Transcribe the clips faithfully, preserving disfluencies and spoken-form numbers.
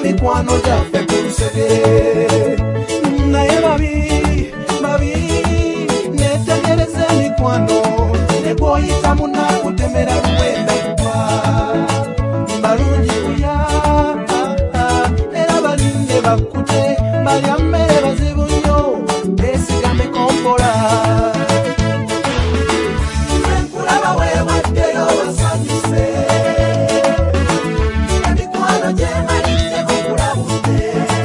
mikwano gyaffe kulusegere naye babi babi netegereza emikwano negwoyita munakutemera luwenda kuba balungi kuya era balinde bakkute balya mmere bazibu nnyo beesigame kompola nkulaba weewaddeyo basanyuse emikwano gyemaliddeko kulabudde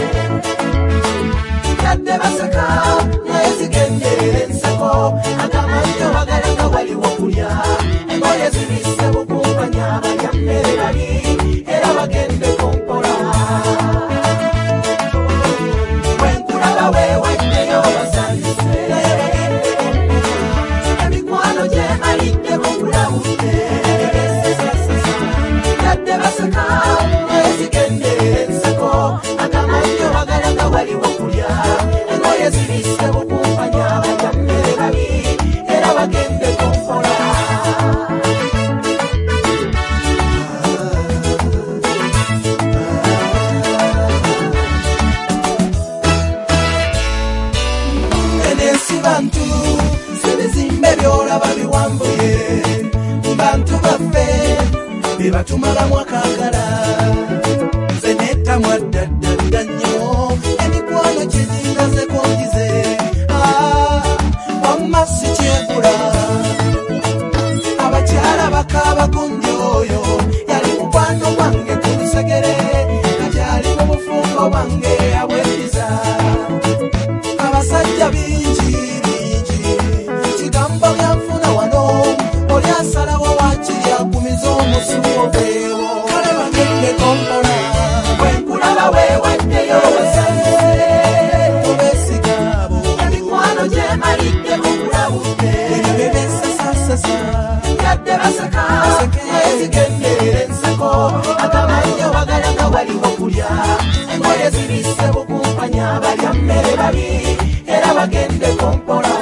yadde baseka naye zigenderera enseko agamanyo bagalanga waliwo kulya engoye zibisse bukumpanya balya mmere bali era bagende kompola wenkulaba weewaddeyo basanyuse emikwano gyemaliddeko kulabudde yadde baseka naye zigenderera enseko agamanyo bagalanga waliwo kulya engoye zibisse bukumpanya balya mmere bali era bagende kompola enensi bantu zibizimbe byolaba biwambuye bantu baffe bebatumalamu akagala nze nettamu addaddadda nnyo emikwano kyegingaze kongize wamma si kyegula abakyala bakaaba gundi oyo yali mukwano gwange kulusegere kati ali mu bufumbo bwange abweddiza abasajja bingi bingi kigambo byanfuna wano oli asalawo wakiri akumiza omusuobeewo kale bagende kompola wenkulaba weewaddeyo basanyuse obesigabo emikwano gyemaliddeko kulabudde ebibebesasasasa yadde baseka naye zigenderera enseko agamanyo bagalanga waliwo kulya engoye zibisse bukumpanya balya mmere bali era bagende kompola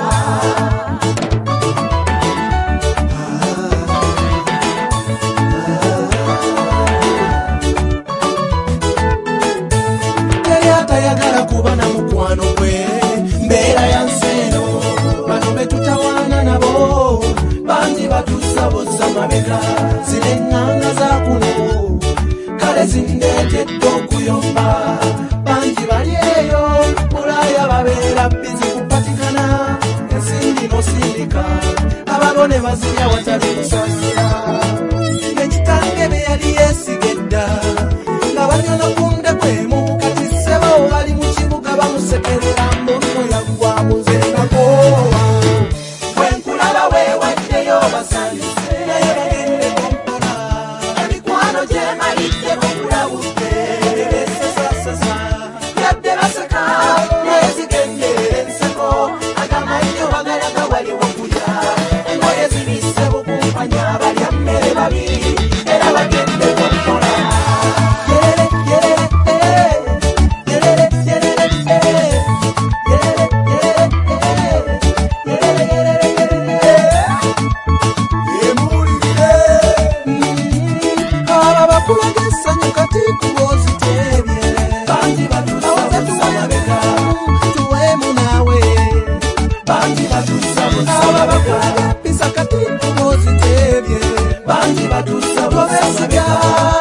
yali atayagala kuba na mukwano gwe mbeera ya nseeno bano betutawaana nabo bangi batusabuza mabega zino eŋŋanga za kuno kale zindeetedde okuyomba bangi bali eyo bulaaya babeera bizi kupatikana ensimbi nosindika ababone bazirya watali kusasira nekitange be yali yeesigedda nga banyono kunde kwemu kati ssebo bali mu kibuga bamusekerera mbonno yaggwa muzengakoowa wenkulaba weewaddeyo basanyuse naye bagende kompola emikwano gyemaliddeko kulabudde ebesasasasa yadde baseka naye zigenderera enseko agamanyo bagalaga waliwo kulya engoye zibisse bukumpanya balya mmere babi era bagende kompola yerere yerere eh, yerere yerere eh, yerere yerere eh, yerere yerere yerere emuwulirire aba bakulaga essanyu kati kubozitebye bangi batusabuza mabega tuweemu naawe bangi batusabuza aba bakulaga pisa kati kubozitebye bangi batusabuza mabega